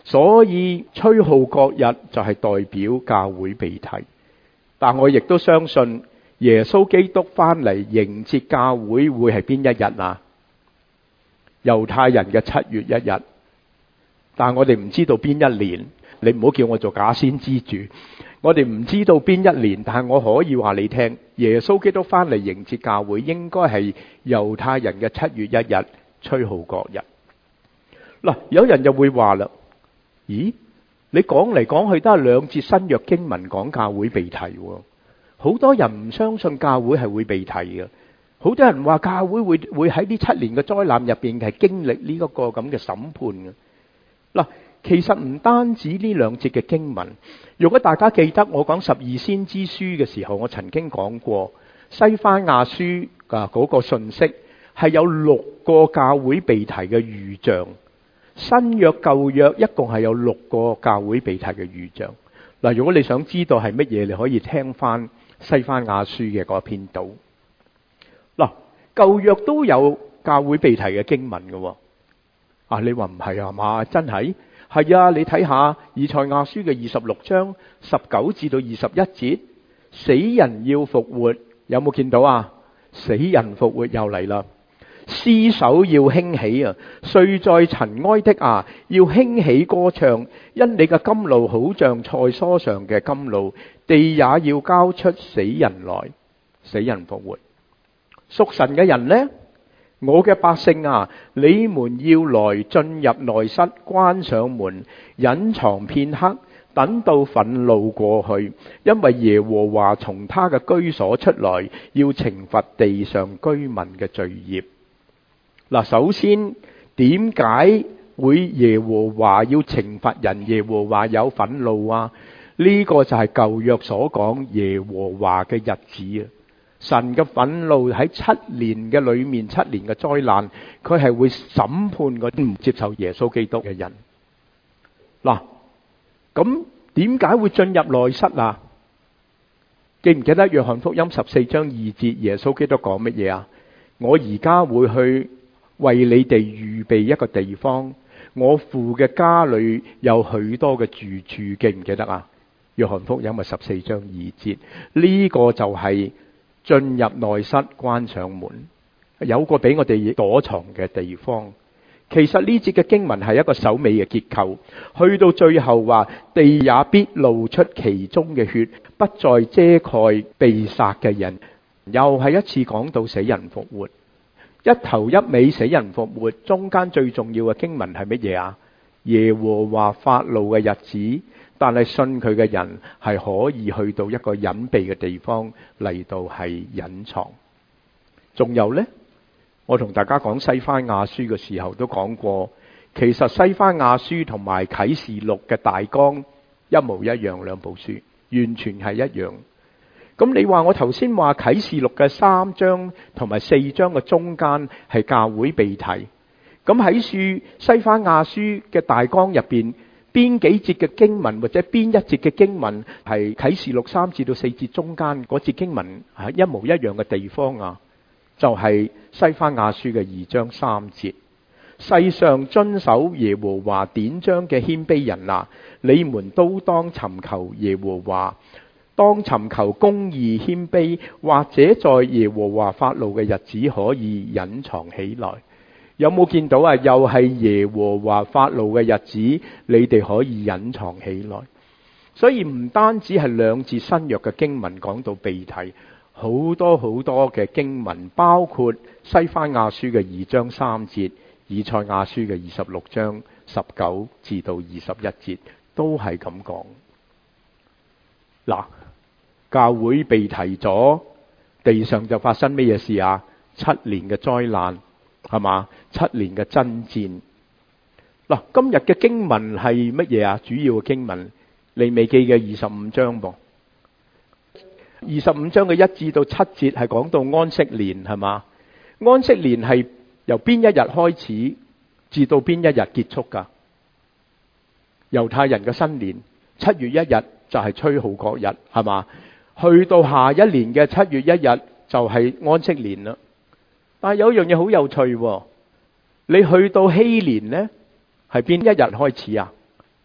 所以吹號角日就係代表教會被提。但我亦都相信耶穌基督翻嚟迎接教會會係邊一日啊？猶太人嘅七月一日。但我哋唔知道邊一年，你唔好叫我做假先知住。我哋唔知道邊一年，但係我可以話你聽，耶穌基督翻嚟迎接教會應該係猶太人嘅七月一日吹號角日。嗱，有人就會話啦，咦？你講嚟講去都係兩節新約經文講教會被提喎，好多人唔相信教會係會被提嘅。好多人話教會會會喺呢七年嘅災難入邊係經歷呢一個咁嘅審判嘅。嗱，其實唔單止呢兩節嘅經文，如果大家記得我講十二先知書嘅時候，我曾經講過西番雅書啊嗰個信息係有六個教會被提嘅預象。新約舊約一共係有六個教會被提嘅預象。嗱，如果你想知道係乜嘢，你可以聽翻西番雅書嘅嗰篇道。嗱，舊約都有教會被提嘅經文嘅。啊，你話唔係啊嘛？真係係啊！你睇下以賽亞書嘅二十六章十九至到二十一節，死人要復活，有冇見到啊？死人復活又嚟啦！屍首要興起啊！睡在塵埃的啊，要興起歌唱，因你嘅甘露好像菜蔬上嘅甘露，地也要交出死人來，死人復活。屬神嘅人呢？我嘅百姓啊，你們要來進入內室，關上門，隱藏片刻，等到憤怒過去，因為耶和華從他嘅居所出來，要懲罰地上居民嘅罪孽。嗱，首先點解會耶和華要懲罰人？耶和華有憤怒啊？呢個就係舊約所講耶和華嘅日子啊！神嘅憤怒喺七年嘅裏面，七年嘅災難，佢係會審判嗰啲唔接受耶穌基督嘅人。嗱，咁點解會進入內室啊？記唔記得約翰福音十四章二節，耶穌基督講乜嘢啊？我而家會去為你哋預備一個地方，我父嘅家裏有許多嘅住處，記唔記得啊？約翰福音咪十四章二節，呢個就係進入內室，關上門，有個俾我哋躲藏嘅地方。其實呢節嘅經文係一個首尾嘅結構，去到最後話地也必露出其中嘅血，不再遮蓋被殺嘅人。又係一次講到死人復活，一頭一尾死人復活，中間最重要嘅經文係乜嘢啊？耶和華發怒嘅日子。但係信佢嘅人係可以去到一個隱秘嘅地方嚟到係隱藏。仲有呢，我同大家講西番雅書嘅時候都講過，其實西番雅書同埋啟示錄嘅大綱一模一樣，兩部書完全係一樣。咁你話我頭先話啟示錄嘅三章同埋四章嘅中間係教會被提，咁喺書西番雅書嘅大綱入邊，邊幾節嘅經文或者邊一節嘅經文係啟示錄三至到四節中間嗰節經文係一模一樣嘅地方啊？就係西番雅書嘅二章三節，世上遵守耶和華典章嘅謙卑人啊，你們都當尋求耶和華，當尋求公義謙卑，或者在耶和華發怒嘅日子可以隱藏起來。有冇見到啊？又係耶和華發怒嘅日子，你哋可以隱藏起來。所以唔單止係兩節新約嘅經文講到被提，好多好多嘅經文，包括西番雅書嘅二章三節，以賽亞書嘅二十六章十九至到二十一節，都係咁講。嗱，教會被提咗，地上就發生咩嘢事啊？七年嘅災難。係嘛？七年嘅爭戰。嗱，今日嘅經文係乜嘢啊？主要嘅經文，利未記嘅二十五章噃。二十五章嘅一至到七節係講到安息年，係嘛？安息年係由邊一日開始至到邊一日結束噶？猶太人嘅新年七月一日就係吹號角日，係嘛？去到下一年嘅七月一日就係安息年啦。但係有一樣嘢好有趣喎，你去到禧年呢，係邊一日開始啊？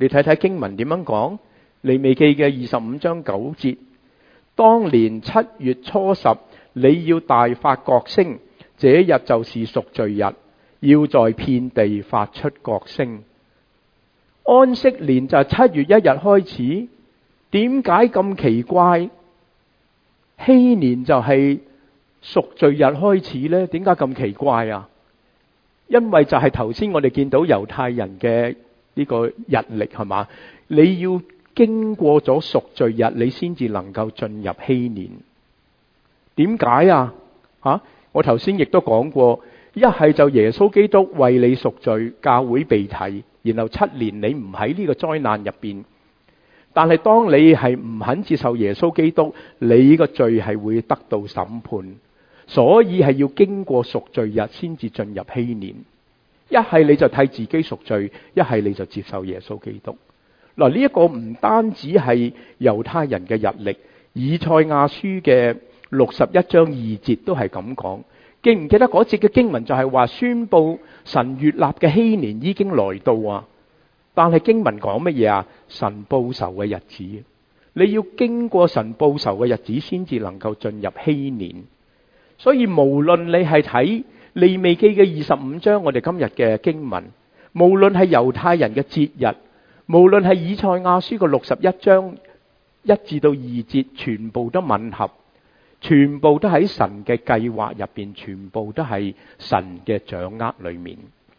你睇睇經文點樣講？利未記嘅二十五章九節，當年七月初十，你要大發角聲，這日就是贖罪日，要在遍地發出角聲。安息年就係七月一日開始，點解咁奇怪？禧年就係贖罪日開始呢？點解咁奇怪啊？因為就係頭先我哋見到猶太人嘅呢個日曆係嘛？你要經過咗贖罪日，你先至能夠進入禧年。點解啊？吓，我頭先亦都講過，一係就耶穌基督為你贖罪，教會被提，然後七年你唔喺呢個災難入邊。但係當你係唔肯接受耶穌基督，你個罪係會得到審判。所以係要經過贖罪日先至進入禧年。一係你就替自己贖罪，一係你就接受耶穌基督。嗱，呢一個唔單止係猶太人嘅日曆，以賽亞書嘅六十一章二節都係咁講。記唔記得嗰節嘅經文就係話宣布神悅納嘅禧年已經來到啊？但係經文講乜嘢啊？神報仇嘅日子，你要經過神報仇嘅日子先至能夠進入禧年。所以無論你係睇利未記嘅二十五章，我哋今日嘅經文，無論係猶太人嘅節日，無論係以賽亞書嘅六十一章一至到二節，全部都吻合，全部都喺神嘅計劃入邊，全部都係神嘅掌握裏面。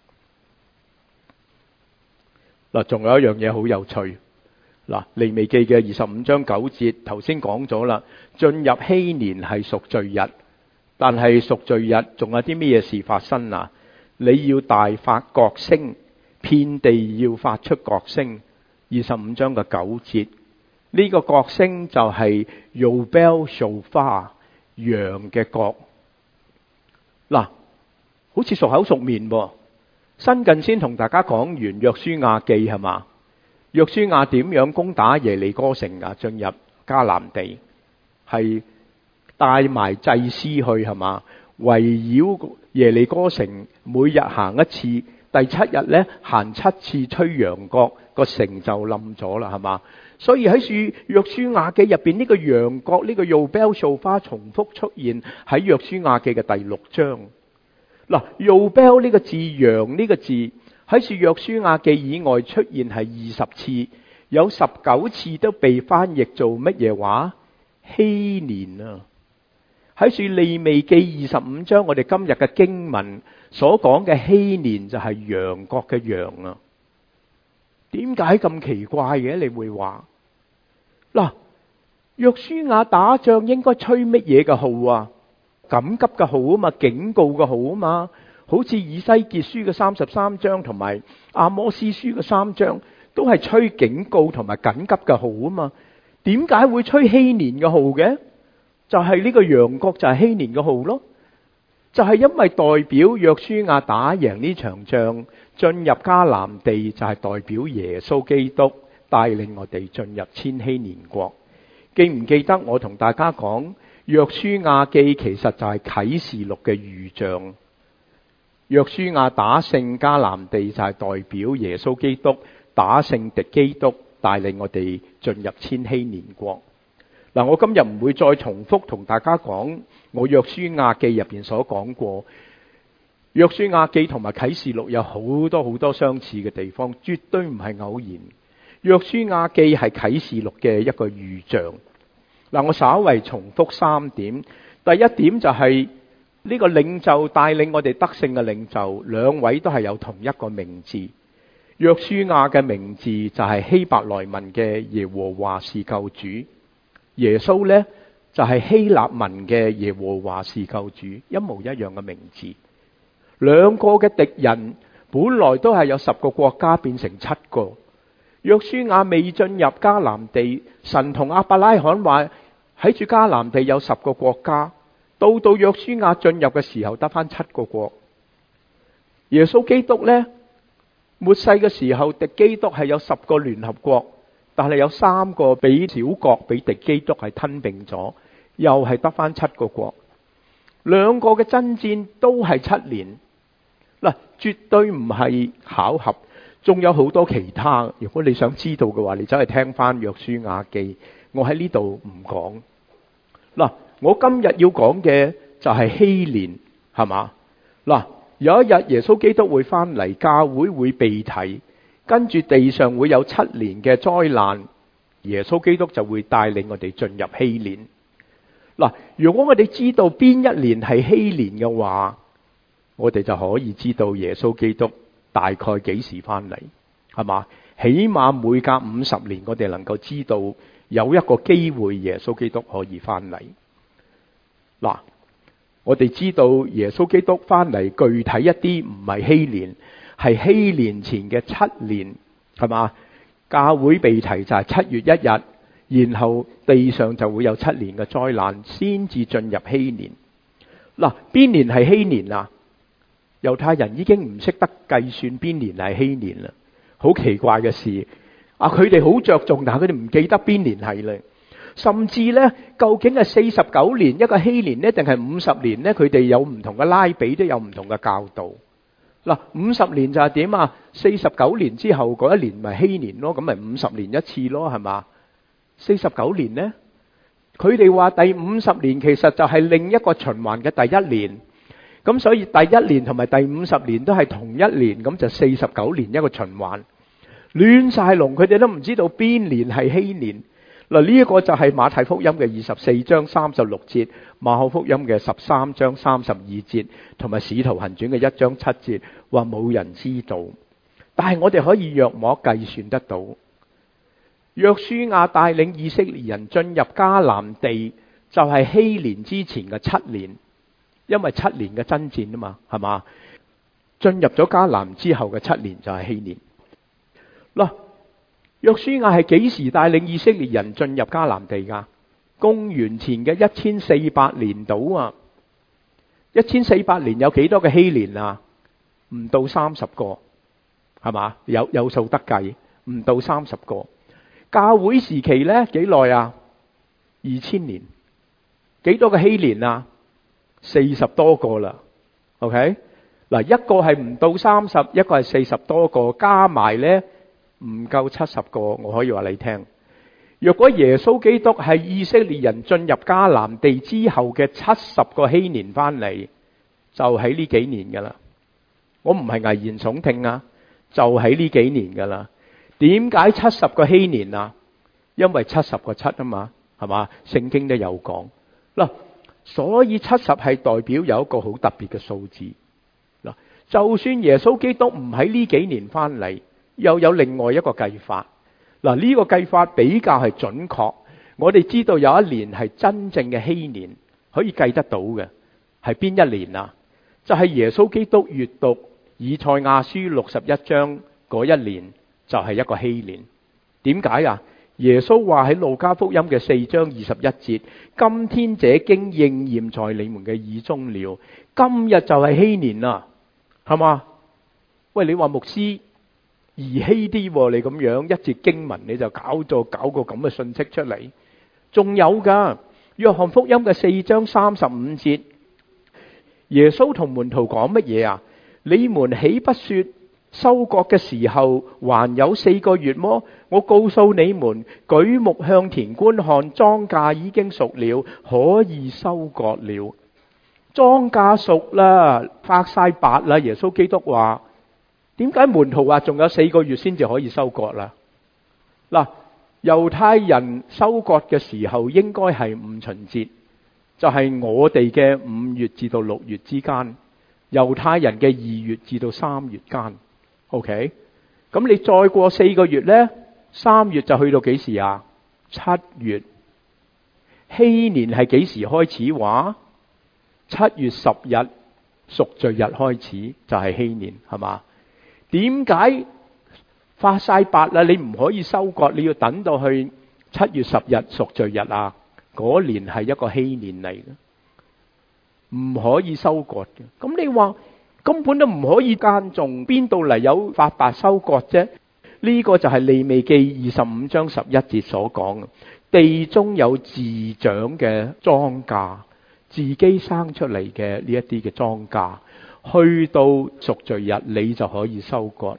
嗱，仲有一樣嘢好有趣。嗱，利未記嘅二十五章九節，頭先講咗啦，進入禧年係贖罪日。但係贖罪日仲有啲咩嘢事發生啊？你要大發角聲，遍地要發出角聲。二十五章嘅九節，呢、這個角聲就係 Yobel Shofar 羊嘅角。嗱，好似熟口熟面噃。新近先同大家講完約書亞記係嘛？約書亞點樣攻打耶利哥城啊？進入迦南地係帶埋祭司去係嘛？圍繞耶利哥城，每日行一次，第七日咧行七次吹羊角，個城就冧咗啦係嘛？所以喺書約書亞記入邊呢個羊角呢個 Yobel Shofar重複出現喺約書亞記嘅第六章。嗱 Yobel 呢個字，羊呢個字喺書約書亞記以外出現係二十次，有十九次都被翻譯做乜嘢話？禧年啊！喺書利未記二十五章，我哋今日嘅經文所講嘅禧年就係羊角嘅羊啊！點解咁奇怪嘅？你會話嗱，約書亞打仗應該吹乜嘢嘅號啊？緊急嘅號啊嘛，警告嘅號啊嘛，好似以西結書嘅三十三章同埋阿摩司書嘅三章都係吹警告同埋緊急嘅號啊嘛。點解會吹禧年嘅號嘅？就係呢個羊角就係禧年嘅號咯，就係因為代表約書亞打贏呢場仗，進入迦南地，就係代表耶穌基督帶領我哋進入千禧年國。記唔記得我同大家講約書亞記其實就係啟示錄嘅預象？約書亞打勝迦南地就係代表耶穌基督打勝敵基督，帶領我哋進入千禧年國。嗱，我今日唔會再重複同大家講我約書亞記入邊所講過。約書亞記同埋啟示錄有好多好多相似嘅地方，絕對唔係偶然。約書亞記係啟示錄嘅一個預象。嗱，我稍為重複三點。第一點就係呢個領袖帶領我哋得勝嘅領袖，兩位都係有同一個名字。約書亞嘅名字就係希伯來文嘅耶和華是救主。耶穌呢就係希臘文嘅耶和華是救主，一模一樣嘅名字。兩個嘅敵人本來都係有十個國家變成七個。約書亞未進入迦南地，神同亞伯拉罕話喺住迦南地有十個國家，到到約書亞進入嘅時候得返七個國。耶穌基督呢，末世嘅時候敵基督係有十個聯合國，但係有三個俾小國俾敵基督係吞併咗，又係得返七個國。兩個嘅爭戰都係七年。嗱，絕對唔係巧合， 仲有好多其他，如果你想知道嘅話，你走去聽翻約書亞記，我喺呢度唔講。嗱，我今日要講嘅就係禧年，係嘛？嗱，有一日耶穌基督會翻嚟，教會會被提，跟住地上會有七年嘅災難，耶穌基督就會帶領我哋進入禧年。嗱，如果我哋知道邊一年係禧年嘅話，我哋就可以知道耶穌基督大概幾時翻嚟，係嘛？起碼每隔五十年，我哋能夠知道有一個機會耶穌基督可以翻嚟。嗱，我哋知道耶穌基督翻嚟，具體一啲唔係禧年，係禧年前嘅七年，係嘛？教會被提就係七月一日，然後地上就會有七年嘅災難，先至進入禧年。嗱，邊年係禧年啊？猶太人已經唔識得計算邊年係禧年啦，好奇怪嘅事啊！佢哋好着重，但係佢哋唔記得邊年係啦。甚至呢，究竟係四十九年一個禧年呢，定係五十年呢？佢哋有唔同嘅拉比，都有唔同嘅教導。嗱，五十年就係點啊？四十九年之後嗰一年咪禧年咯，咁咪五十年一次咯，係嘛？四十九年呢，佢哋話第五十年其實就係另一個循環嘅第一年。咁所以第一年同埋第五十年都係同一年，咁就四十九年一個循環，亂晒龍，佢哋都唔知道邊年係禧年。嗱，呢一個就係馬太福音嘅二十四章三十六節，馬可福音嘅十三章三十二節，同埋使徒行傳嘅一章七節，話冇人知道，但係我哋可以約莫計算得到。約書亞帶領以色列人進入迦南地，就係禧年之前嘅七年。因為七年嘅爭戰啊嘛，係嘛？進入咗迦南之後嘅七年就係禧年。嗱，約書亞係幾時帶領以色列人進入迦南地噶？公元前嘅一千四百年度啊！一千四百年有幾多個禧年啊？唔到三十個，係嘛？有有數得計，唔到三十個。教會時期呢幾耐啊？二千年。幾多個禧年啊？四十多個啦 ，OK 嗱，一個係唔到三十，一個係四十多個，加埋呢唔夠七十個。我可以話你聽，若果耶穌基督係以色列人進入迦南地之後嘅七十個禧年翻嚟，就喺呢幾年噶啦。我唔係危言聳聽啊，就喺呢幾年噶啦。點解七十個禧年啊？因為七十個七啊嘛，係嘛？聖經都有講嗱。所以七十係代表有一個好特別嘅數字嗱，就算耶穌基督唔喺呢幾年翻嚟，又有另外一個計法嗱，呢個計法比較係準確。我哋知道有一年係真正嘅禧年，可以計得到嘅係邊一年啊？就係耶穌基督閱讀以賽亞書六十一章嗰一年，就係一個禧年。點解啊？耶穌話喺路加福音嘅四章二十一節，今天這經應驗在你們嘅耳中了。今日就係禧年啦，係嘛？喂，你話牧師兒戲啲，你咁樣一節經文你就搞咗搞個咁嘅信息出嚟。仲有噶，約翰福音嘅四章三十五節，耶穌同門徒講乜嘢啊？你們豈不說收割嘅時候還有四個月麼？我告訴你們，舉目向田觀看，莊稼已經熟了，可以收割了。莊稼熟啦，發晒白啦。耶穌基督話：點解門徒話仲有四個月先至可以收割啦？嗱，猶太人收割嘅時候應該係五旬節，就係我哋嘅五月至到六月之間，猶太人嘅二月至到三月間。OK，咁你再過四個月呢？三月就去到幾時啊？七月。禧年係幾時開始話？七月十日贖罪日開始就係禧年，係嘛？點解發晒白啦？你唔可以收割，你要等到去七月十日贖罪日啊？嗰年係一個禧年嚟嘅，唔可以收割嘅。咁你話？根本都唔可以耕種，邊度嚟有發白收割啫？呢、這個就係利未記二十五章十一節所講嘅，地中有自長嘅莊稼，自己生出嚟嘅呢一啲嘅莊稼，去到贖罪日你就可以收割。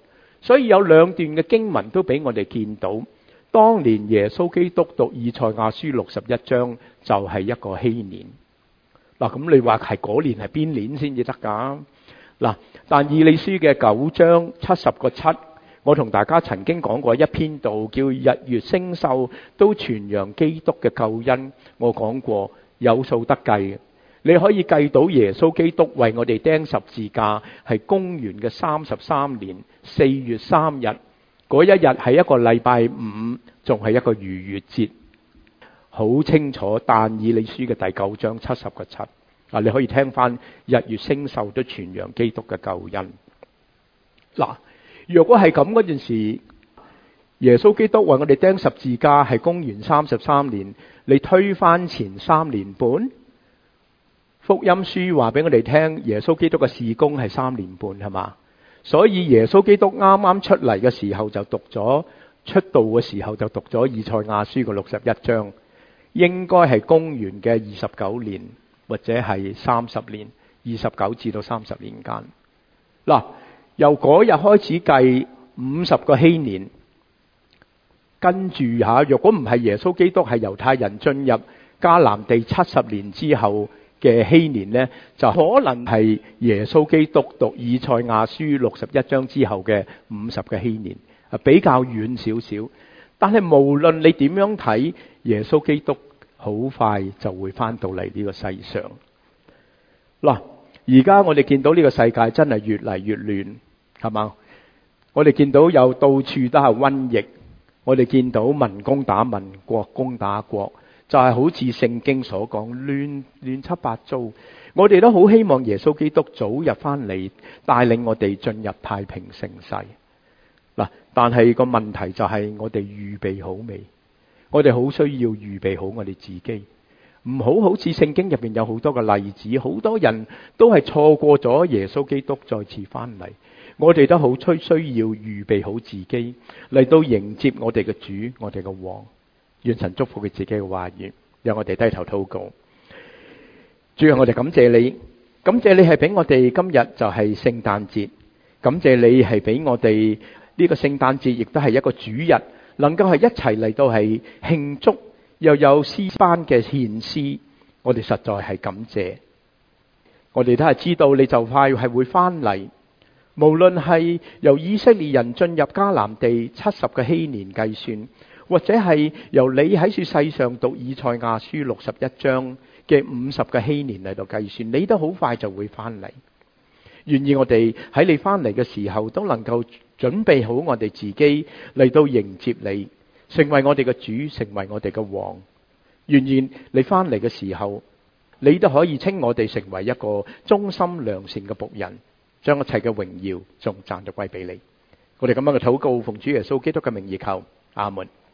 所以有兩段嘅經文都俾我哋見到，當年耶穌基督讀以賽亞書六十一章就係一個禧年。嗱，咁你話係嗰年係邊年先至得㗎？嗱，但以理書嘅九章七十個七，我同大家曾經講過一篇道，叫日月星宿都傳揚基督嘅救恩。我講過有數得計嘅，你可以計到耶穌基督為我哋釘十字架係公元嘅三十三年四月三日，嗰一日係一個禮拜五，仲係一個逾越節，好清楚。但以理書嘅第九章七十個七，嗱，你可以聽翻日月星宿都傳揚基督嘅救恩。嗱，若果係咁嗰陣時，耶穌基督為我哋釘十字架係公元三十三年，你推翻前三年半，福音書話俾我哋聽，耶穌基督嘅事工係三年半，係嘛？所以耶穌基督啱啱出嚟嘅時候就讀咗，出道嘅時候就讀咗以賽亞書嘅六十一章，應該係公元嘅二十九年或者係三十年，二十九至到三十年間。嗱，由嗰日開始計五十個禧年，跟住吓，若果唔係耶穌基督係猶太人進入迦南地七十年之後嘅禧年呢，就可能係耶穌基督讀以賽亞書六十一章之後嘅五十個禧年，比較遠少少。但係無論你點樣睇，耶穌基督好快就會翻到嚟呢個世上。嗱，而家我哋見到呢個世界真係越嚟越亂，係嘛？我哋見到有到處都係瘟疫，我哋見到民攻打民，國攻打國，就係好似聖經所講，亂亂七八糟。我哋都好希望耶穌基督早日翻嚟，帶領我哋進入太平盛世。嗱，但係個問題就係我哋預備好未？我哋好需要預備好我哋自己，唔好好似聖經入邊有好多嘅例子，好多人都係錯過咗耶穌基督再次翻嚟。我哋都好需需要預備好自己嚟到迎接我哋嘅主，我哋嘅王。願神祝福佢自己嘅話語，讓我哋低頭禱告。主啊，我哋感謝你，感謝你係俾我哋今日就係聖誕節，感謝你係俾我哋呢個聖誕節亦都係一個主日，能夠係一齊嚟到係慶祝，又有詩班嘅獻詩，我哋實在係感謝。我哋都係知道你就快係會翻嚟，無論係由以色列人進入迦南地七十個禧年計算，或者係由你喺說世上讀以賽亞書六十一章嘅五十個禧年嚟到計算，你都好快就會翻嚟。願意我哋喺你翻嚟嘅時候都能夠準備好我哋自己嚟到迎接你，成為我哋嘅主，成為我哋嘅王。願意你翻嚟嘅時候，你都可以稱我哋成為一個忠心良善嘅僕人，將一切嘅榮耀仲讚就歸俾你。我哋咁樣嘅禱告，奉主耶穌基督嘅名義求，阿門。